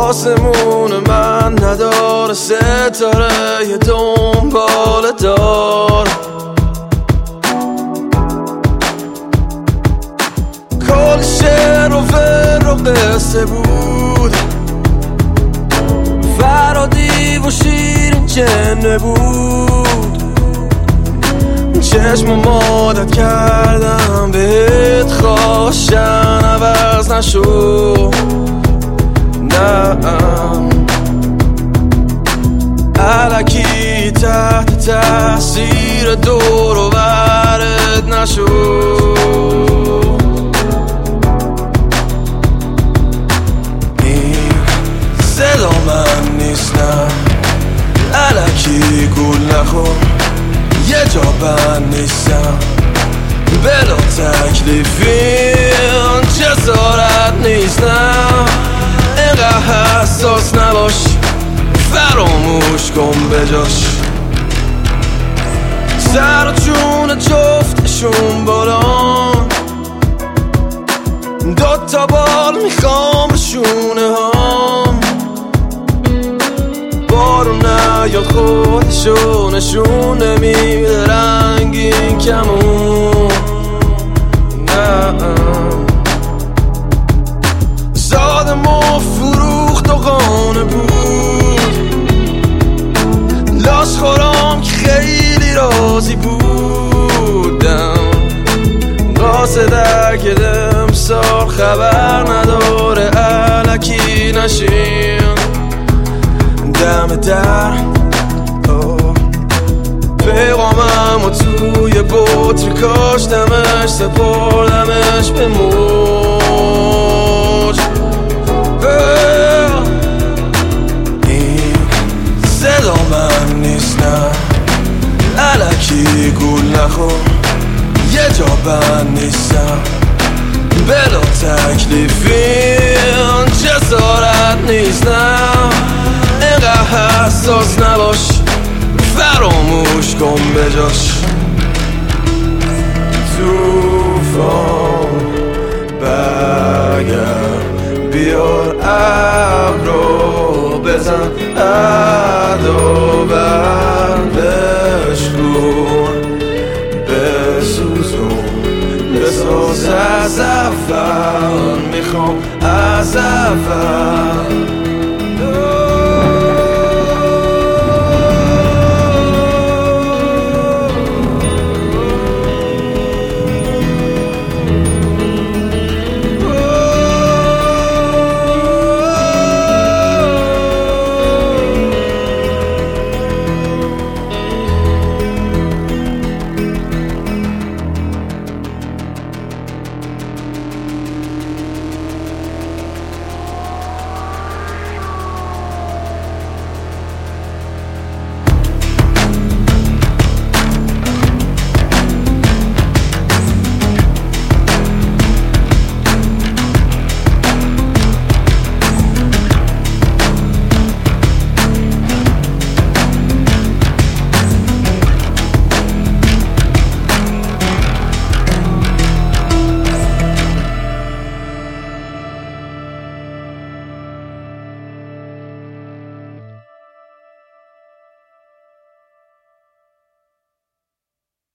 آسمون من نداره ستاره یه دنبال دار. کل شعر و فر و قصه بود، فرادی و شیرین جنه بود. چشم مادت کردم بهت خواشن عوض نشو. نه الکی تحت تاثیر دور و برت نشو. این صدا من نیست، نه الکی گول نخور، یه جا بند نیستم بلا تکلیفی جسارت نیست. نه اینقدر حساس نباش، فراموش کن بجاش. سر و چون جفتشون بالان، دوتا بال میخوام شونه هام. بارون نیاد خودشو نشون نمیده رنگین کمون. نه زادم و فروخت و قانه بود، لاش خورم که خیلی راضی بودم. قاصده که امسال خبر نداره الکی نشین دم در. پیغامم و توی بطری کاشتمش سپردمش به موج. این صدا من نیست، نه الکی گول نخور، یه جا بند نیستم بلا تکلیفی جسارت نیست. نه اینقدر حساس نباش، فراموش کن بجاش. توفان برگرد بیار ابرو بزن ادا بردش کن بسوزون بساز از اول میخوام از اول.